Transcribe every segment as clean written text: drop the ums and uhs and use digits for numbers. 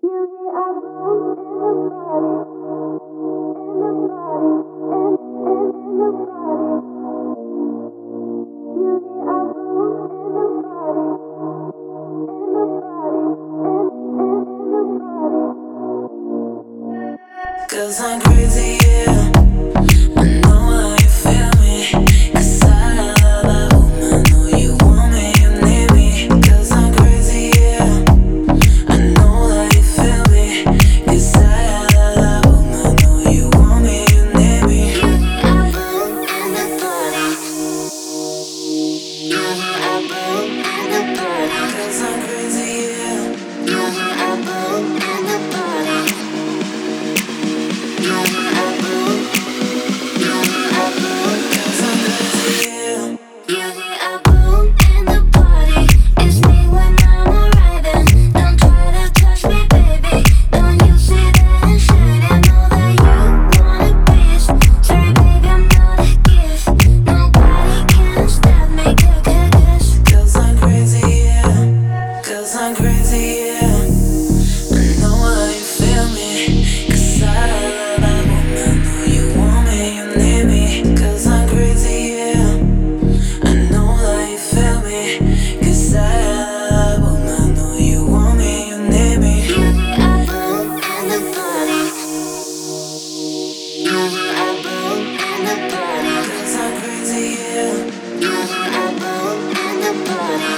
Cause I'm crazy, yeah. I know how you feel me. Cause I love a woman. Know you want me, you need me. Cause I'm crazy, yeah. I know how you feel me. Cause I love a woman. Know you want me, you need me. You hear a boom in the party. You hear a boom in the party. Cause I'm crazy, yeah. You hear a boom in the party. You hear a boom. You hear a boom. Cause I'm crazy, yeah. You hear a boom in the party. It's me when I'm arriving. Don't try to touch me, baby. Don't you see that I'm shining? Know that you want a piece. Sorry, baby, I'm not a gift. Nobody can stop me, cause I'm crazy, yeah. Cause I'm crazy, yeah. I know how you feel me. Cause I love that woman. Know you want me, you need me. Cause I'm crazy, yeah. I know how you feel me. Cause I love that woman. Know you want me, you need me. You hear a boom in the party. You hear a boom in the party. Cause I'm crazy, yeah. You hear a boom in the party.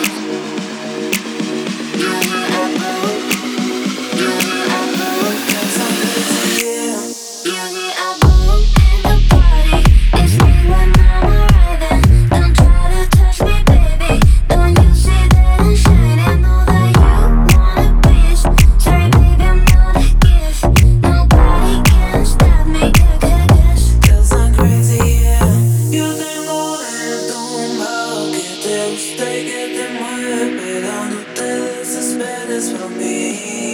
You hear a boom. You hear a boom. Cause I'm crazy, yeah. You hear a boom in the party. It's me when I'm arriving. Don't try to touch me, baby. Don't you see that I'm shining? Know that you want a piece. Sorry, baby, I'm not a gift. Nobody can stop me, cause I'm crazy, yeah. Yo tengo de tumba que te guste y que te mueve, pero no te desesperes por mí.